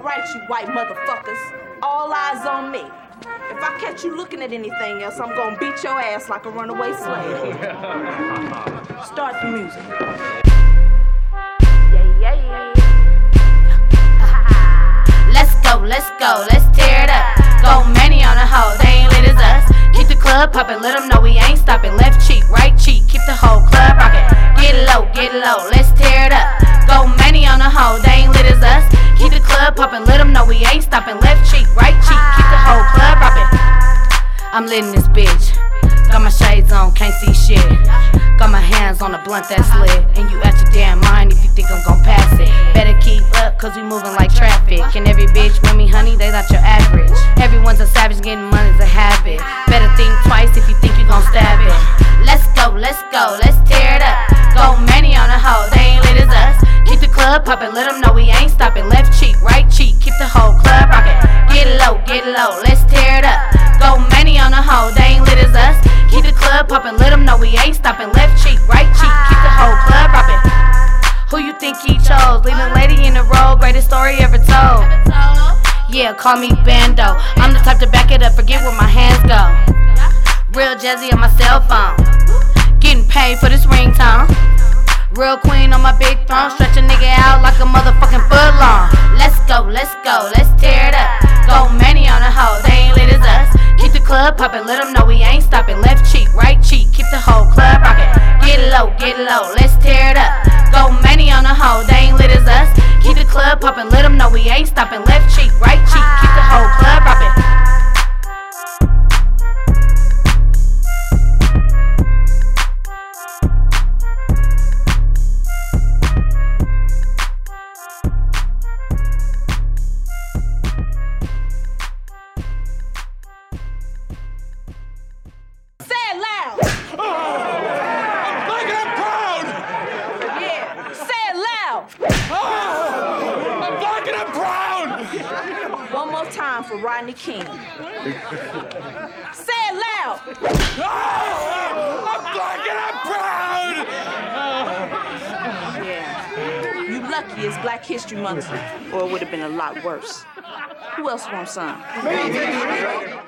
right, you white motherfuckers. All eyes on me. If I catch you looking at anything else, I'm gonna beat your ass like a runaway slave. Start the music. Let's go, let's tear it up. Go many on the hoe, they ain't lit as us. Keep the club poppin', let them know we ain't stopping. Left cheek, right cheek, keep the whole club rockin'. Get low, let's tear it up. Go many on the hoe, they ain't lit as us. Keep the club poppin', let them know we ain't stopping. Left cheek, right cheek, keep the whole club rockin'. I'm lit in this bitch. Got my shades on, can't see shit. Got my hands on the blunt that's lit. And you out your damn mind if you think I'm gon' pass it. Better keep up, cause we moving like traffic. And every bitch with me, honey, they not your average. Everyone's a savage, getting money's a habit. Better think twice if you think you gon' stab it. Let's go, let's tear it up. Go many on the hoe, they ain't lit as us. Keep the club poppin', let them know we ain't stopping. Left cheek, right cheek, keep the whole club rockin'. Get low, let's tear it up. Go many on the hoe, they ain't lit as us. Keep the club poppin', let them know we ain't stopping. Left cheek, right cheek, keep the whole club poppin'. Who you think he chose? Leaving lady in the road, greatest story ever told. Yeah, call me Bando. I'm the type to back it up, forget where my hands go. Real jazzy on my cell phone. Getting paid for this ringtone. Real queen on my big throne. Stretch a nigga out like a motherfucking foot long. Let's go, let's tear it up. Go many on the hoe, they ain't lit as us. Keep the club poppin', let them know we ain't stopping. Left cheek, right cheek, keep the whole club rockin'. Get low, let's tear it up. Go many on the hoe, they ain't lit as us. Keep the club poppin', let them know we ain't stopping. Left cheek, right cheek, keep the whole club rockin'. One more time for Rodney King. Say it loud. I'm black and I'm proud! Yeah. You lucky it's Black History Month, or it would have been a lot worse. Who else wants some? Me.